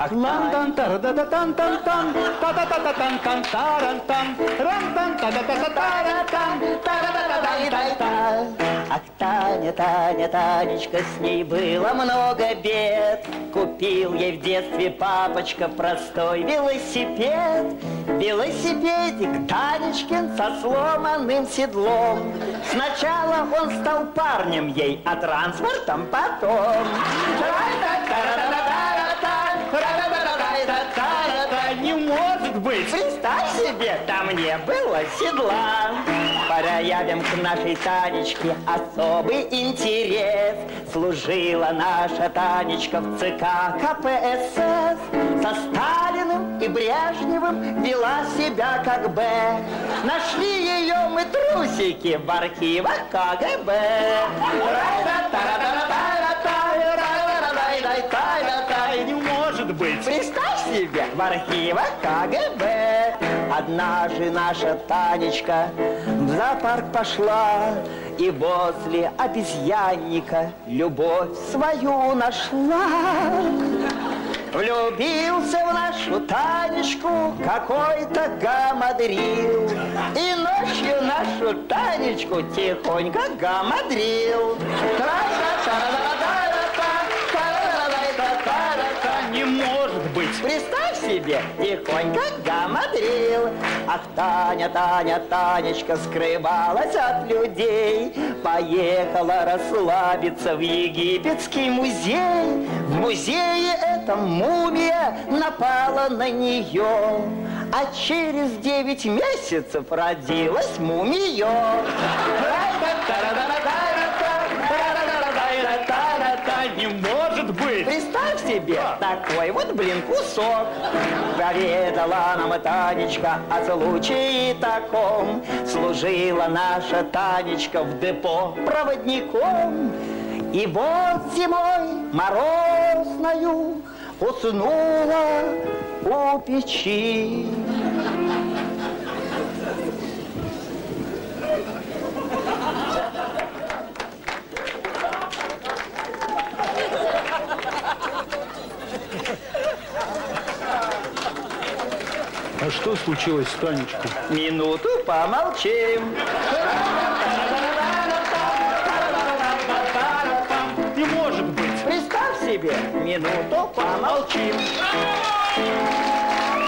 Лан-тан, тара-да-да-тан-тан-тан, та-та-та-та-тан-тан-таран-тан, ран-тан-та-та-та-та-таран-тан, та-та-та-та-та-та-та. Ах, Таня, Таня, Танечка, с ней было много бед. Купил ей в детстве папочка простой велосипед. Велосипедик Танечкин со сломанным седлом. Сначала он стал парнем ей, а транспортом потом. Не может быть! Представь себе, там не было седла. Проявим к нашей Танечке особый интерес. Служила наша Танечка в ЦК КПСС. Со Сталиным и Брежневым вела себя как Б. Нашли ее мы трусики в архивах КГБ. Не может быть! Представь себе, в архивах КГБ. Однажды наша Танечка в зоопарк пошла и возле обезьянника любовь свою нашла. Влюбился в нашу Танечку какой-то гамадрил. И ночью нашу Танечку тихонько гамадрил. Не может быть! Представь себе, тихонько гамадрил. Ах, Таня, Таня, Танечка скрывалась от людей. Поехала расслабиться в египетский музей. В музее эта мумия напала на нее. А через 9 месяцев родилась мумия. Не может быть! Представь себе, такой вот, блин, кусок. Поведала нам Танечка о случае таком. Служила наша Танечка в депо проводником. И вот зимой морозною уснула у печи. А что случилось с Танечкой? Минуту помолчим. Не может быть! Представь себе, минуту помолчим.